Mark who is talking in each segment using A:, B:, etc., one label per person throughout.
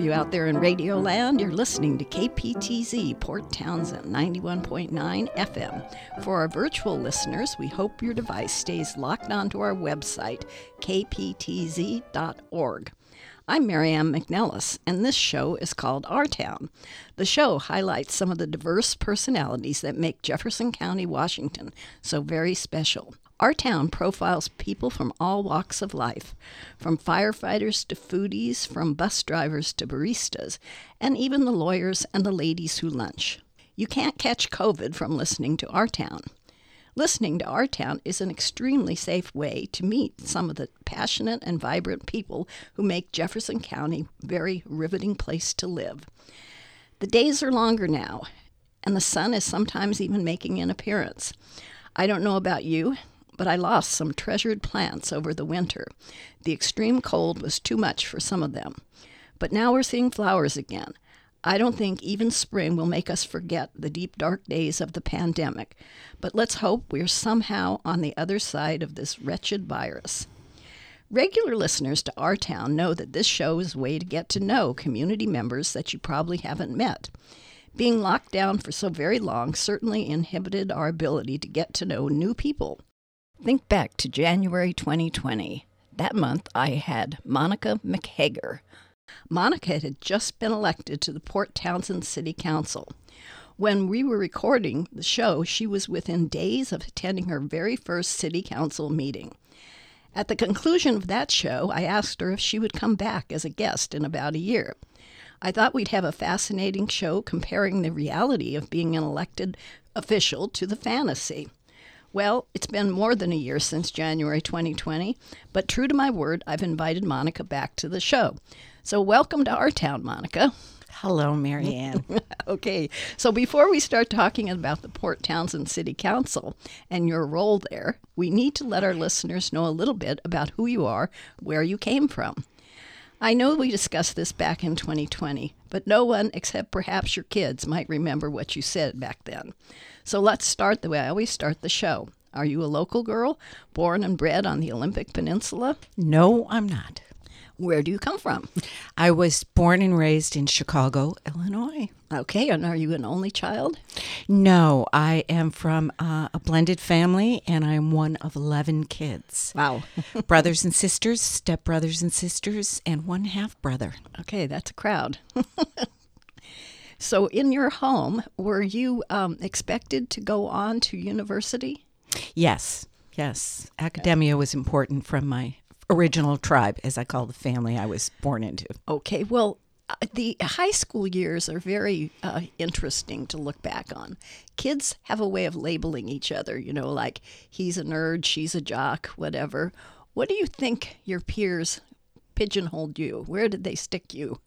A: you out there in Radio Land. You're listening to KPTZ, Port Townsend 91.9 FM. For our virtual listeners, we hope your device stays locked onto our website, kptz.org. I'm Marianne McNellis, and this show is called Our Town. The show highlights some of the diverse personalities that make Jefferson County, Washington so very special. Our town profiles people from all walks of life, from firefighters to foodies, from bus drivers to baristas, and even the lawyers and the ladies who lunch. You can't catch COVID from listening to Our Town. Listening to Our Town is an extremely safe way to meet some of the passionate and vibrant people who make Jefferson County a very riveting place to live. The days are longer now, and the sun is sometimes even making an appearance. I don't know about you, but I lost some treasured plants over the winter. The extreme cold was too much for some of them. But now we're seeing flowers again. I don't think even spring will make us forget the deep, dark days of the pandemic. But let's hope we're somehow on the other side of this wretched virus. Regular listeners to Our Town know that this show is a way to get to know community members that you probably haven't met. Being locked down for so very long certainly inhibited our ability to get to know new people. Think back to January 2020. That month, I had Monica McHager. Monica had just been elected to the Port Townsend City Council. When we were recording the show, she was within days of attending her very first City Council meeting. At the conclusion of that show, I asked her if she would come back as a guest in about a year. I thought we'd have a fascinating show comparing the reality of being an elected official to the fantasy. Well, it's been more than a year since January 2020, but true to my word, I've invited Monica back to the show. So welcome to Our Town, Monica.
B: Hello, Marianne.
A: Okay, so before we start talking about the Port Townsend City Council and your role there, we need to let our listeners know a little bit about who you are, where you came from. I know we discussed this back in 2020, but no one except perhaps your kids might remember what you said back then. So let's start the way I always start the show. Are you a local girl, born and bred on the Olympic Peninsula?
B: No, I'm not.
A: Where do you come from?
B: I was born and raised in Chicago, Illinois.
A: Okay, and are you an only child?
B: No, I am from a blended family, and I'm one of 11 kids.
A: Wow.
B: Brothers and sisters, stepbrothers and sisters, and one half-brother.
A: Okay, that's a crowd. So in your home, were you expected to go on to university?
B: Yes. Academia was important from my original tribe, as I call the family I was born into.
A: Okay, well, the high school years are very interesting to look back on. Kids have a way of labeling each other, like he's a nerd, she's a jock, whatever. What do you think your peers pigeonholed you? Where did they stick you?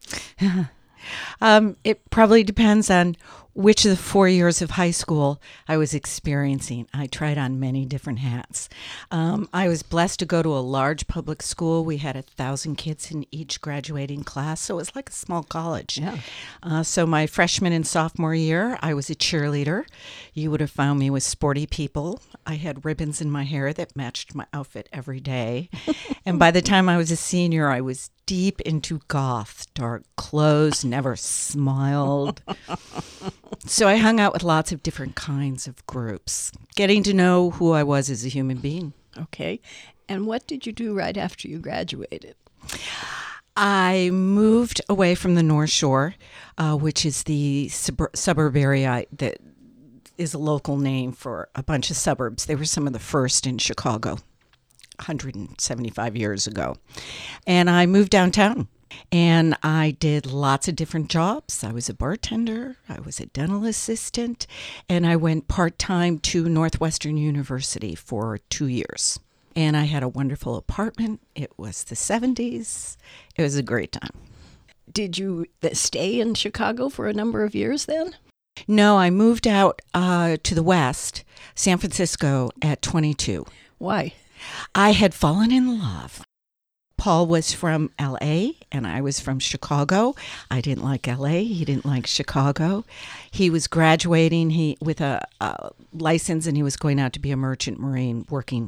B: It probably depends on which of the 4 years of high school I was experiencing. I tried on many different hats. I was blessed to go to a large public school. We had 1,000 kids in each graduating class, so it was like a small college.
A: Yeah.
B: So my freshman and sophomore year, I was a cheerleader. You would have found me with sporty people. I had ribbons in my hair that matched my outfit every day. And by the time I was a senior, I was deep into goth, dark clothes, never smiled. So I hung out with lots of different kinds of groups, getting to know who I was as a human being.
A: Okay. And what did you do right after you graduated?
B: I moved away from the North Shore, which is the suburb area that is a local name for a bunch of suburbs. They were some of the first in Chicago 175 years ago. And I moved downtown. And I did lots of different jobs. I was a bartender, I was a dental assistant, and I went part-time to Northwestern University for 2 years. And I had a wonderful apartment. It was the 70s. It was a great time.
A: Did you stay in Chicago for a number of years then?
B: No, I moved out to the west, San Francisco, at 22.
A: Why?
B: I had fallen in love. Paul was from L.A. and I was from Chicago. I didn't like L.A. He didn't like Chicago. He was graduating with a license, and he was going out to be a merchant marine working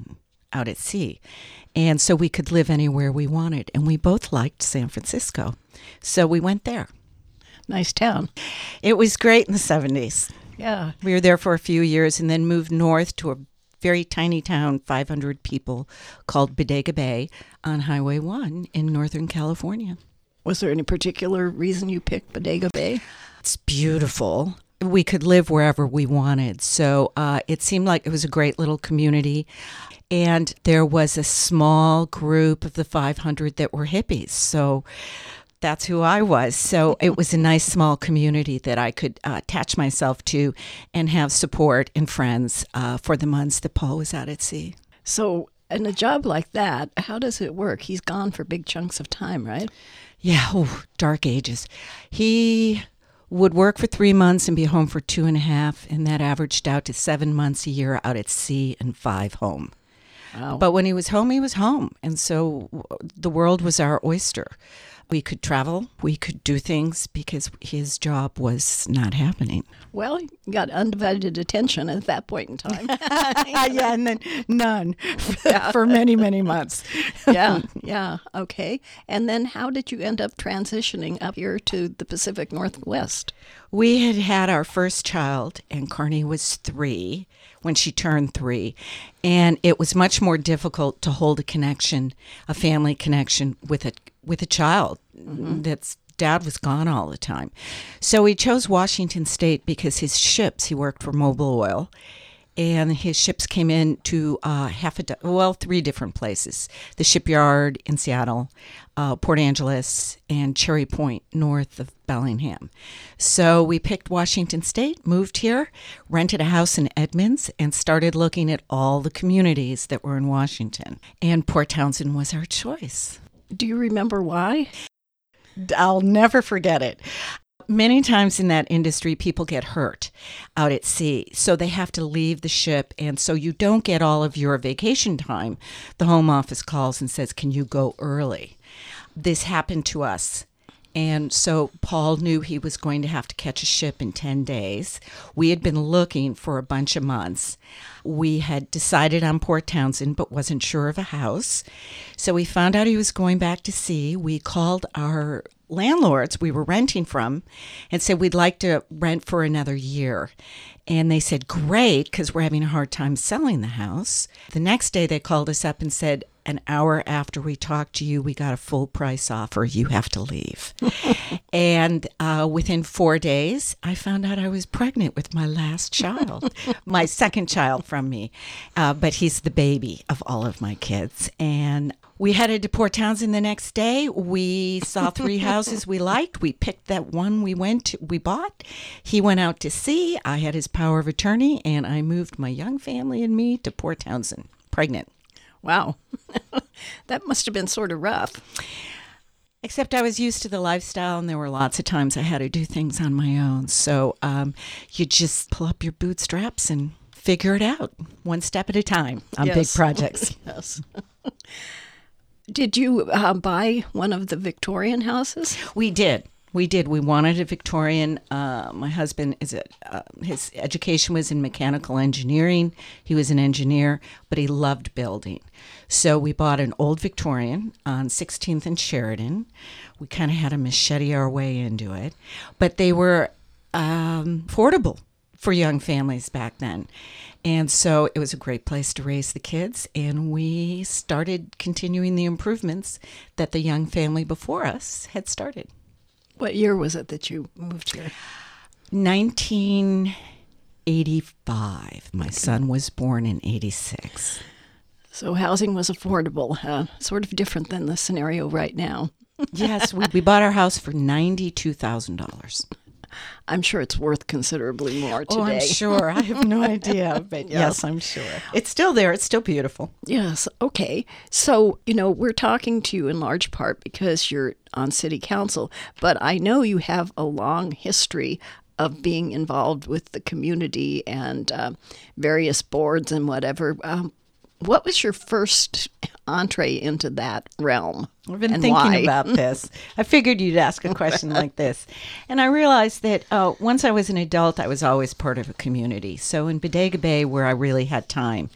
B: out at sea. And so we could live anywhere we wanted. And we both liked San Francisco. So we went there.
A: Nice town.
B: It was great in the 70s.
A: Yeah.
B: We were there for a few years and then moved north to a very tiny town, 500 people, called Bodega Bay on Highway 1 in Northern California.
A: Was there any particular reason you picked Bodega Bay?
B: It's beautiful. We could live wherever we wanted. So it seemed like it was a great little community. And there was a small group of the 500 that were hippies. So that's who I was. So it was a nice small community that I could attach myself to and have support and friends for the months that Paul was out at sea.
A: So in a job like that, how does it work? He's gone for big chunks of time, right?
B: Yeah, dark ages. He would work for 3 months and be home for 2.5, and that averaged out to 7 months a year out at sea and 5 home.
A: Wow.
B: But when he was home, and so the world was our oyster. We could travel, we could do things because his job was not happening.
A: Well, you got undivided attention at that point in time.
B: Yeah, and then none for many, many months.
A: Yeah, okay. And then how did you end up transitioning up here to the Pacific Northwest?
B: We had our first child, and Carney was 3 when she turned 3. And it was much more difficult to hold a family connection with a child. That's dad was gone all the time. So he chose Washington State because his ships, he worked for Mobil Oil, and his ships came in to 3 different places. The shipyard in Seattle, Port Angeles, and Cherry Point, north of Bellingham. So we picked Washington State, moved here, rented a house in Edmonds, and started looking at all the communities that were in Washington. And Port Townsend was our choice.
A: Do you remember why?
B: I'll never forget it. Many times in that industry, people get hurt out at sea, so they have to leave the ship, and so you don't get all of your vacation time. The home office calls and says, can you go early? This happened to us. And so Paul knew he was going to have to catch a ship in 10 days. We had been looking for a bunch of months. We had decided on Port Townsend, but wasn't sure of a house. So we found out he was going back to sea. We called our landlords we were renting from and said, we'd like to rent for another year. And they said, great, because we're having a hard time selling the house. The next day they called us up and said, an hour after we talked to you, we got a full price offer. You have to leave. And within 4 days, I found out I was pregnant with my last child, my second child from me. But he's the baby of all of my kids. And we headed to Port Townsend the next day. We saw 3 houses we liked. We picked that one we bought. He went out to sea. I had his power of attorney, and I moved my young family and me to Port Townsend, pregnant.
A: Wow. That must have been sort of rough.
B: Except I was used to the lifestyle, and there were lots of times I had to do things on my own. So you just pull up your bootstraps and figure it out one step at a time on big projects.
A: Yes. Did you buy one of the Victorian houses?
B: We did. We wanted a Victorian. My husband his education was in mechanical engineering. He was an engineer, but he loved building. So we bought an old Victorian on 16th and Sheridan. We kind of had to machete our way into it, but they were affordable for young families back then. And so it was a great place to raise the kids, and we started continuing the improvements that the young family before us had started.
A: What year was it that you moved here?
B: 1985. My son was born in 86.
A: So housing was affordable, sort of different than the scenario right now.
B: Yes, we bought our house for $92,000.
A: I'm sure it's worth considerably more today.
B: Oh, I'm sure. I have no idea, but yes, I'm sure. It's still there. It's still beautiful.
A: Yes. Okay. So, we're talking to you in large part because you're on city council, but I know you have a long history of being involved with the community and various boards and whatever. What was your first entree into that realm?
B: I've been
A: and
B: thinking
A: why?
B: about this. I figured you'd ask a question like this. And I realized that once I was an adult, I was always part of a community. So in Bodega Bay, where I really had time,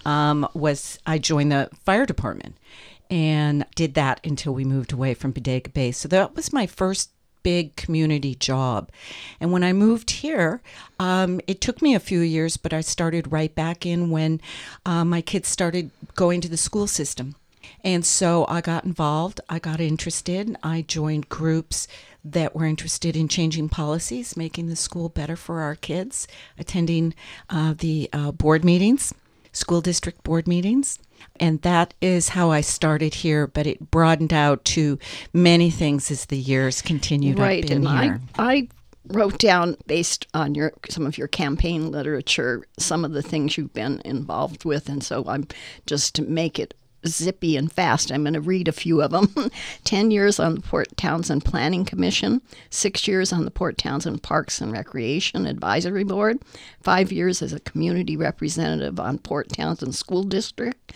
B: I joined the fire department and did that until we moved away from Bodega Bay. So that was my first big community job. And when I moved here, it took me a few years, but I started right back in when my kids started going to the school system. And so I got involved, I got interested, I joined groups that were interested in changing policies, making the school better for our kids, attending the board meetings, school district board meetings. And that is how I started here, but it broadened out to many things as the years continued.
A: Right,
B: I've been
A: and
B: here.
A: I wrote down, based on some of your campaign literature, some of the things you've been involved with, and so I'm just to make it zippy and fast, I'm going to read a few of them. 10 years on the Port Townsend Planning Commission, 6 years on the Port Townsend Parks and Recreation Advisory Board, 5 years as a community representative on Port Townsend School District,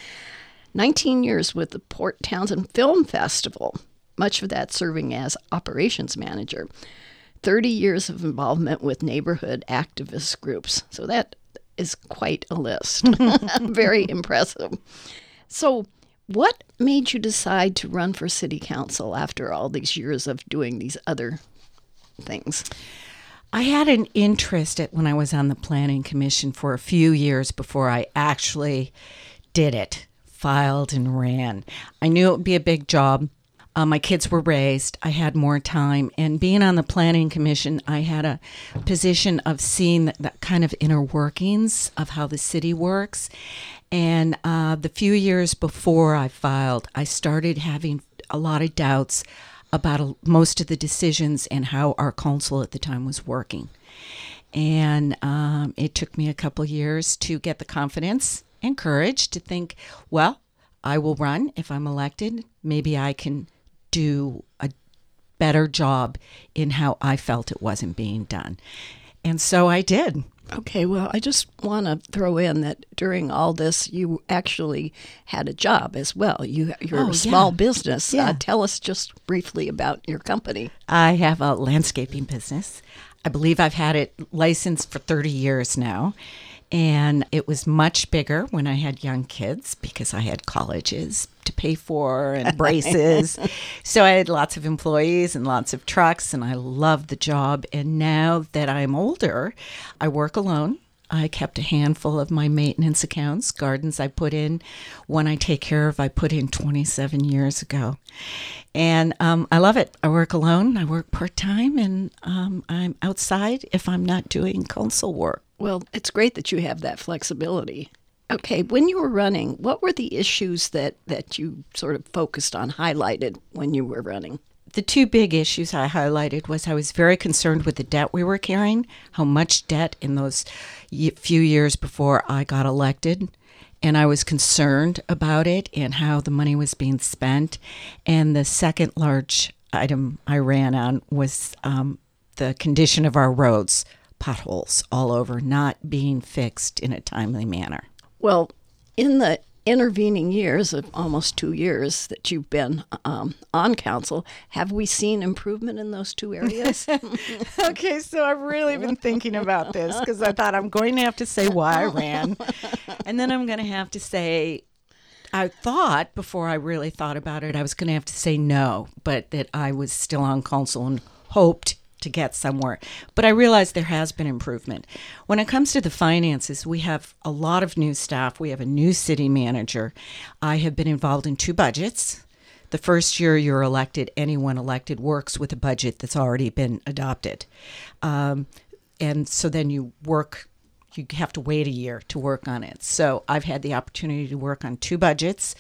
A: 19 years with the Port Townsend Film Festival, much of that serving as operations manager, 30 years of involvement with neighborhood activist groups. So that is quite a list. Very impressive. So what made you decide to run for city council after all these years of doing these other things?
B: I had an interest when I was on the planning commission for a few years before I actually did it, filed and ran. I knew it would be a big job. My kids were raised. I had more time. And being on the planning commission, I had a position of seeing that kind of inner workings of how the city works. And the few years before I filed, I started having a lot of doubts about most of the decisions and how our council at the time was working. And it took me a couple years to get the confidence and courage to think, well, I will run if I'm elected. Maybe I can do a better job in how I felt it wasn't being done. And so I did.
A: Okay, well, I just want to throw in that during all this, you actually had a job as well. You're a small business.
B: Yeah.
A: Tell us just briefly about your company.
B: I have a landscaping business. I believe I've had it licensed for 30 years now. And it was much bigger when I had young kids because I had colleges to pay for and braces. So I had lots of employees and lots of trucks, and I loved the job. And now that I'm older, I work alone. I kept a handful of my maintenance accounts, gardens I put in, one I take care of, I put in 27 years ago. And I love it. I work alone, I work part-time, and I'm outside if I'm not doing council work.
A: Well, it's great that you have that flexibility. Okay, when you were running, what were the issues that you sort of focused on, highlighted when you were running?
B: The two big issues I highlighted was I was very concerned with the debt we were carrying, how much debt in those few years before I got elected. And I was concerned about it and how the money was being spent. And the second large item I ran on was the condition of our roads, potholes all over, not being fixed in a timely manner.
A: Well, in the intervening years of almost 2 years that you've been on council, have we seen improvement in those two areas?
B: Okay, so I've really been thinking about this because I thought I'm going to have to say why I ran. And then I'm going to have to say, I thought before I really thought about it, I was going to have to say no, but that I was still on council and hoped to get somewhere. But I realized there has been improvement. When it comes to the finances, we have a lot of new staff. We have a new city manager. I have been involved in 2 budgets. The first year you're elected, anyone elected works with a budget that's already been adopted. And so then you have to wait a year to work on it. So I've had the opportunity to work on 2 budgets.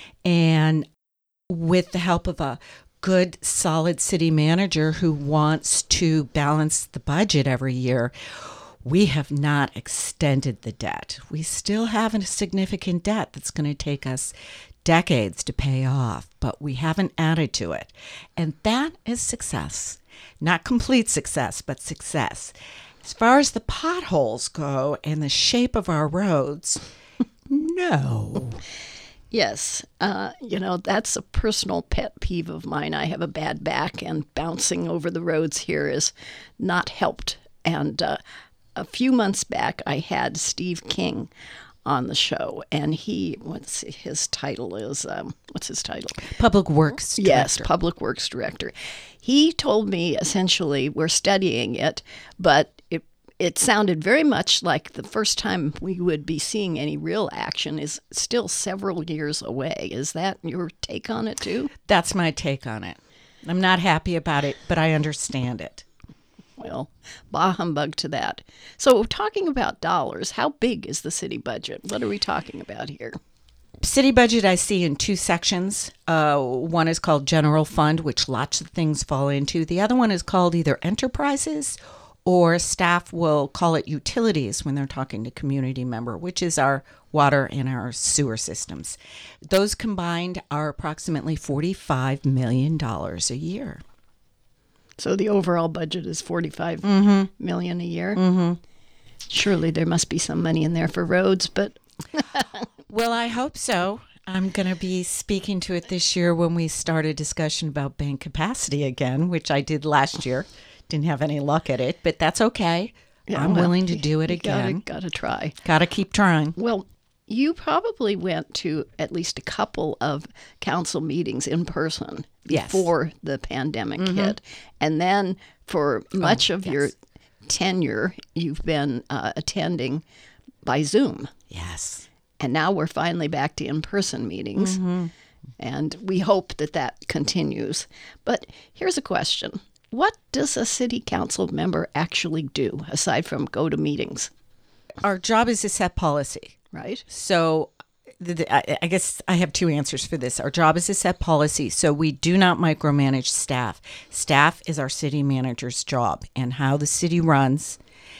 B: And with the help of a good, solid city manager who wants to balance the budget every year, we have not extended the debt. We still have a significant debt that's going to take us decades to pay off, but we haven't added to it. And that is success. Not complete success, but success. As far as the potholes go and the shape of our roads, no.
A: Yes, that's a personal pet peeve of mine. I have a bad back, and bouncing over the roads here is not helped. And a few months back, I had Steve King on the show, and what's his title?
B: Public Works Director.
A: Yes, Public Works Director. He told me essentially we're studying it, but it sounded very much like the first time we would be seeing any real action is still several years away. Is that your take on it too?
B: That's my take on it. I'm not happy about it, but I understand it.
A: Well, bah humbug to that. So talking about dollars, how big is the city budget? What are we talking about here?
B: City budget I see in two sections. One is called General Fund, which lots of things fall into. The other one is called either Enterprises, or staff will call it utilities when they're talking to community member, which is our water and our sewer systems. Those combined are approximately $45 million a year.
A: So the overall budget is $45 million a year? Mm-hmm. Surely there must be some money in there for roads, but...
B: Well, I hope so. I'm going to be speaking to it this year when we start a discussion about bank capacity again, which I did last year. Didn't have any luck at it, but that's okay. Yeah, I'm willing to do it again.
A: Gotta try.
B: Gotta keep trying.
A: Well, you probably went to at least a couple of council meetings in person before the pandemic hit. And then for much of your tenure, you've been attending by Zoom.
B: Yes.
A: And now we're finally back to in-person meetings. And we hope that continues. But here's a question. What does a city council member actually do, aside from go to meetings?
B: Our job is to set policy.
A: Right.
B: So I guess I have two answers for this. Our job is to set policy, so we do not micromanage staff. Staff is our city manager's job and how the city runs,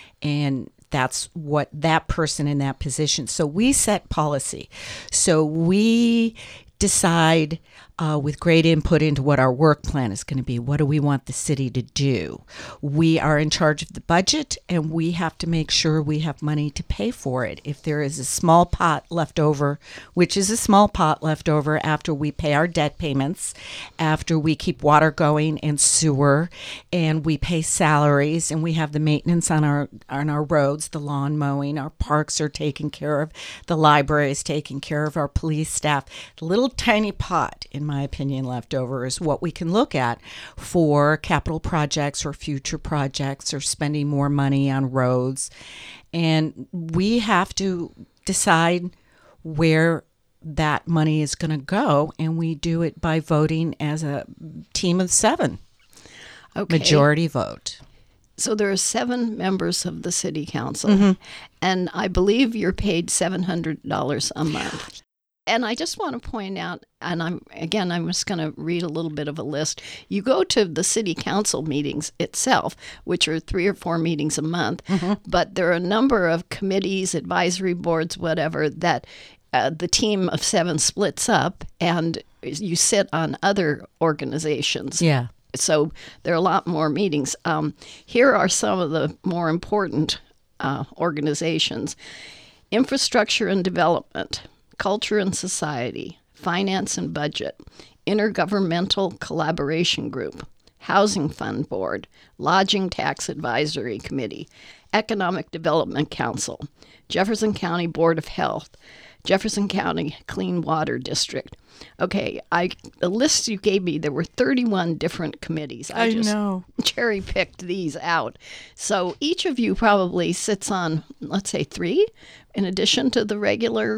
B: and that's what that person in that position. So we set policy. So we decide with great input into what our work plan is going to be. What do we want the city to do? We are in charge of the budget, and we have to make sure we have money to pay for it. If there is a small pot left over, which is a small pot left over after we pay our debt payments, after we keep water going and sewer, and we pay salaries, and we have the maintenance on our roads, the lawn mowing, our parks are taken care of, the library is taken care of, our police staff. The little tiny pot, in my opinion, left over is what we can look at for capital projects or future projects or spending more money on roads. And we have to decide where that money is going to go, and we do it by voting as a team of 7.
A: Okay.
B: Majority vote.
A: So there are 7 members of the city council, and I believe you're paid $700 a month. And I just want to point out, and I'm just going to read a little bit of a list. You go to the city council meetings itself, which are 3 or 4 meetings a month, but there are a number of committees, advisory boards, whatever, that the team of 7 splits up, and you sit on other organizations.
B: Yeah.
A: So there are a lot more meetings. Here are some of the more important organizations. Infrastructure and Development, Culture and Society, Finance and Budget, Intergovernmental Collaboration Group, Housing Fund Board, Lodging Tax Advisory Committee, Economic Development Council, Jefferson County Board of Health, Jefferson County Clean Water District. Okay, the list you gave me, there were 31 different committees. I just cherry-picked these out. So each of you probably sits on, let's say, 3 in addition to the regular...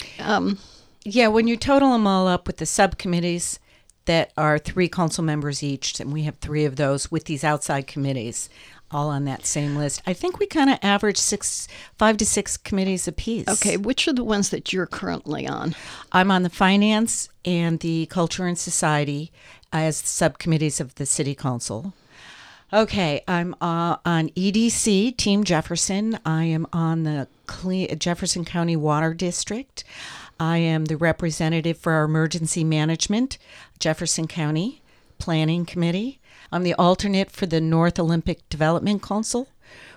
B: Yeah, when you total them all up with the subcommittees that are 3 council members each, and we have 3 of those with these outside committees, all on that same list. I think we kind of average 5 to 6 committees apiece.
A: Okay, which are the ones that you're currently on? I'm
B: on the Finance and the Culture and Society as subcommittees of the City Council. Okay, I'm on EDC, Team Jefferson. I am on the Jefferson County Water District. I am the representative for our emergency management, Jefferson County Planning Committee. I'm the alternate for the North Olympic Development Council,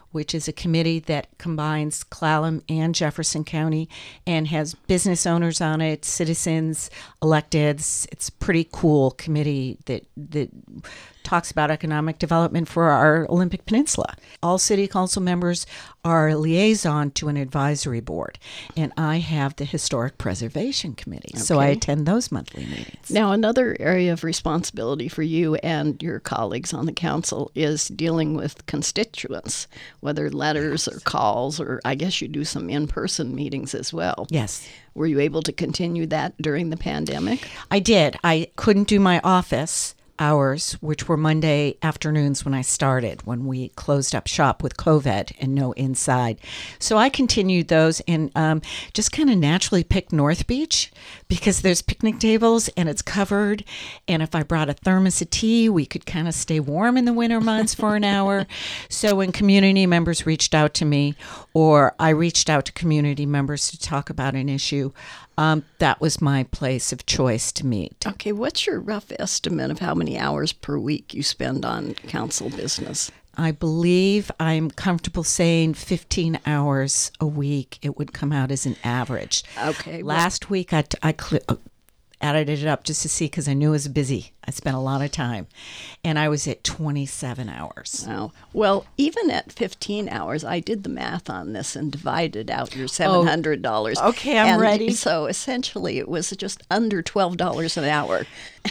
B: which is a committee that combines Clallam and Jefferson County and has business owners on it, citizens, electeds. It's a pretty cool committee that talks about economic development for our Olympic Peninsula. All city council members are a liaison to an advisory board, and I have the Historic Preservation Committee, so I attend those monthly meetings.
A: Now, another area of responsibility for you and your colleagues on the council is dealing with constituents, whether letters or calls, or I guess you do some in-person meetings as well.
B: Yes.
A: Were you able to continue that during the pandemic?
B: I did. I couldn't do my office hours, which were Monday afternoons when I started, when we closed up shop with COVID and no inside. So I continued those and just kind of naturally picked North Beach because there's picnic tables and it's covered. And if I brought a thermos of tea, we could kind of stay warm in the winter months for an hour. So when community members reached out to me, or I reached out to community members to talk about an issue, that was my place of choice to meet.
A: Okay, what's your rough estimate of how many hours per week you spend on council business?
B: I believe I'm comfortable saying 15 hours a week. It would come out as an average.
A: Okay.
B: Last week, I added it up just to see because I knew it was busy. I spent a lot of time, and I was at 27 hours.
A: Wow. Well, even at 15 hours, I did the math on this and divided out your $700.
B: Okay, I'm ready.
A: So essentially, it was just under $12 an hour.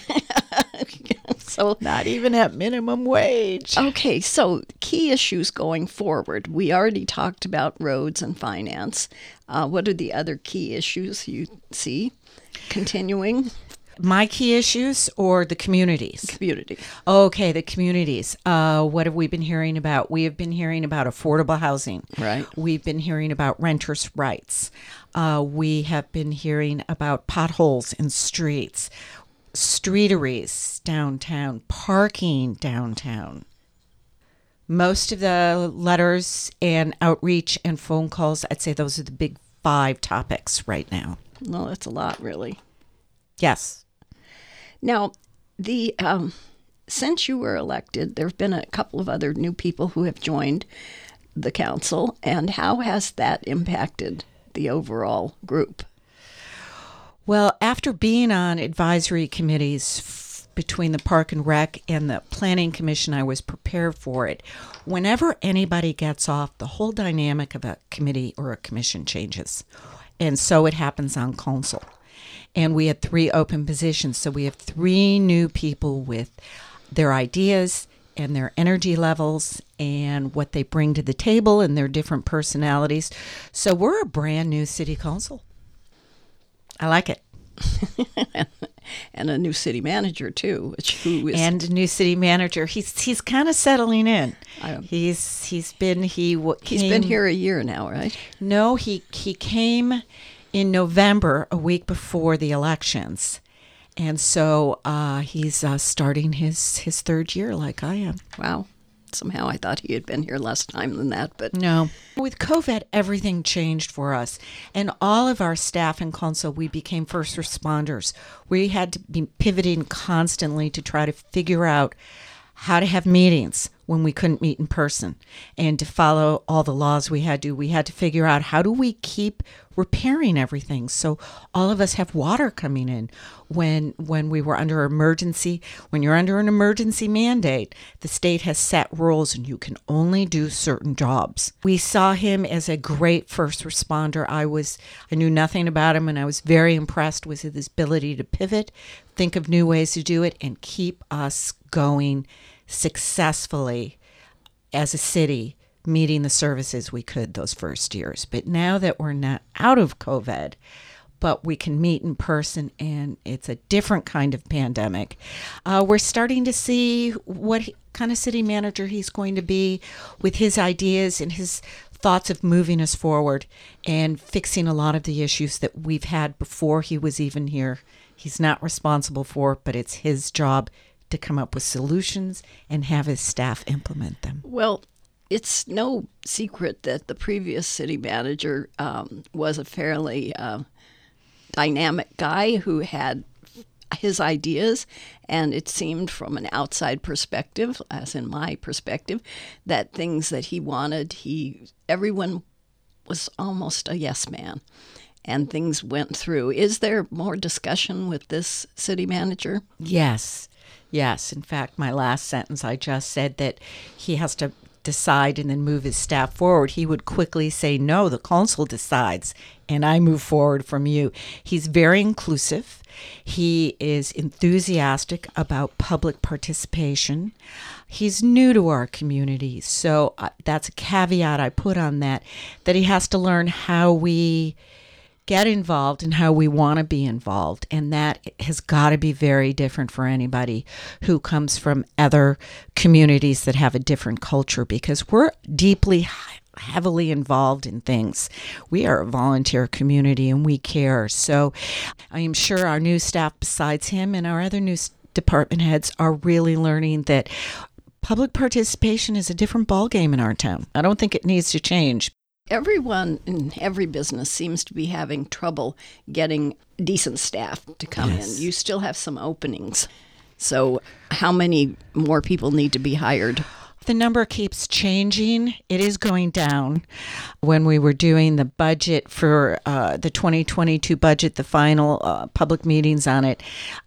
A: So
B: not even at minimum wage.
A: Okay, so key issues going forward. We already talked about roads and finance. What are the other key issues you see continuing?
B: My key issues or the communities?
A: Community.
B: Okay, the communities. What have we been hearing about? We have been hearing about affordable housing.
A: Right.
B: We've been hearing about renters' rights. We have been hearing about potholes in streets, streeteries downtown, parking downtown. Most of the letters and outreach and phone calls, I'd say those are the big 5 topics right now.
A: No, that's a lot, really.
B: Yes.
A: Now, the since you were elected, there have been a couple of other new people who have joined the council, and how has that impacted the overall group?
B: Well, after being on advisory committees between the Park and Rec and the Planning Commission, I was prepared for it. Whenever anybody gets off, the whole dynamic of a committee or a commission changes. And so it happens on council. And we had 3 open positions. So we have 3 new people with their ideas and their energy levels and what they bring to the table and their different personalities. So we're a brand new city council. I like it.
A: And a new city manager too,
B: and a new city manager. He's kind of settling in. He's been
A: here a year now, right?
B: No, he came in November, a week before the elections, and so he's starting his 3rd year, like I am.
A: Wow. Somehow I thought he had been here less time than that, but
B: no. With COVID, everything changed for us. And all of our staff in council, we became first responders. We had to be pivoting constantly to try to figure out how to have meetings when we couldn't meet in person and to follow all the laws we had to figure out how do we keep repairing everything so all of us have water coming in when we were under emergency. When you're under an emergency mandate, the state has set rules and you can only do certain jobs. We saw him as a great first responder. I knew nothing about him, and I was very impressed with his ability to pivot, think of new ways to do it, and keep us going successfully as a city, meeting the services we could those first years. But now that we're not out of COVID, but we can meet in person and it's a different kind of pandemic, we're starting to see what kind of city manager he's going to be with his ideas and his thoughts of moving us forward and fixing a lot of the issues that we've had before he was even here. He's not responsible for, but it's his job to come up with solutions and have his staff implement them.
A: Well, it's no secret that the previous city manager was a fairly dynamic guy who had his ideas, and it seemed from an outside perspective, as in my perspective, that things that he wanted, everyone was almost a yes man, and things went through. Is there more discussion with this city manager?
B: Yes. In fact, my last sentence, I just said that he has to decide and then move his staff forward. He would quickly say, no, the council decides, and I move forward from you. He's very inclusive. He is enthusiastic about public participation. He's new to our community, so that's a caveat I put on that he has to learn how we get involved and how we want to be involved. And that has got to be very different for anybody who comes from other communities that have a different culture, because we're deeply, heavily involved in things. We are a volunteer community and we care. So I am sure our new staff, besides him and our other new department heads, are really learning that public participation is a different ballgame in our town. I don't think it needs to change.
A: Everyone in every business seems to be having trouble getting decent staff to come in. You still have some openings. So how many more people need to be hired?
B: The number keeps changing. It is going down. When we were doing the budget for the 2022 budget, the final public meetings on it,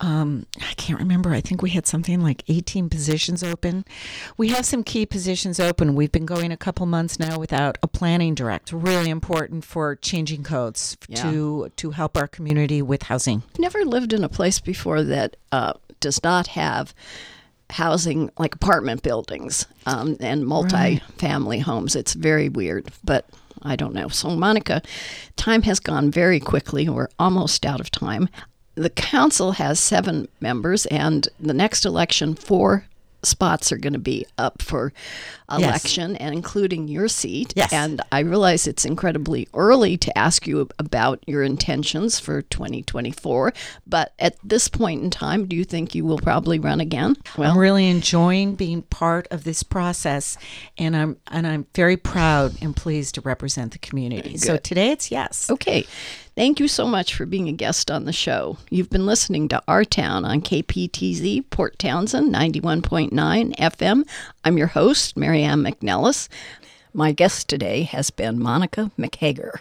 B: I can't remember. I think we had something like 18 positions open. We have some key positions open. We've been going a couple months now without a planning director. Really important for changing codes to help our community with housing.
A: I've never lived in a place before that does not have housing, like apartment buildings and multi-family homes. It's very weird, but I don't know. So, Monica, time has gone very quickly. We're almost out of time. The council has 7 members, and the next election, 4 spots are going to be up for election, and including your seat.
B: Yes.
A: And I realize it's incredibly early to ask you about your intentions for 2024, but at this point in time, do you think you will probably run again?
B: Well, I'm really enjoying being part of this process, and I'm very proud and pleased to represent the community.
A: Good.
B: So today it's yes.
A: Okay. Thank you so much for being a guest on the show. You've been listening to Our Town on KPTZ, Port Townsend, 91.9 FM. I'm your host, Mary Ann McNellis. My guest today has been Monica McHager,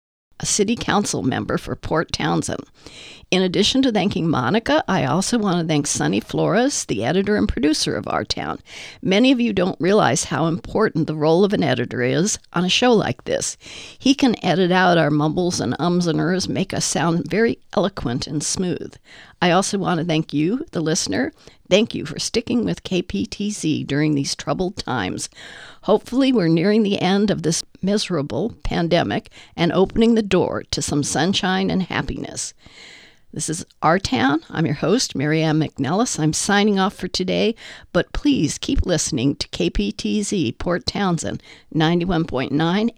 A: a city council member for Port Townsend. In addition to thanking Monica, I also want to thank Sonny Flores, the editor and producer of Our Town. Many of you don't realize how important the role of an editor is on a show like this. He can edit out our mumbles and ums and ers, make us sound very eloquent and smooth. I also want to thank you, the listener. Thank you for sticking with KPTZ during these troubled times. Hopefully, we're nearing the end of this miserable pandemic and opening the door to some sunshine and happiness. This is Our Town. I'm your host, Mary Ann McNellis. I'm signing off for today, but please keep listening to KPTZ Port Townsend 91.9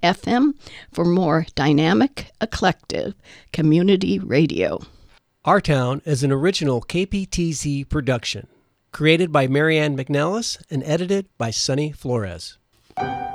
A: FM for more dynamic, eclectic community radio.
C: Our Town is an original KPTZ production, created by Mary Ann McNellis and edited by Sonny Flores.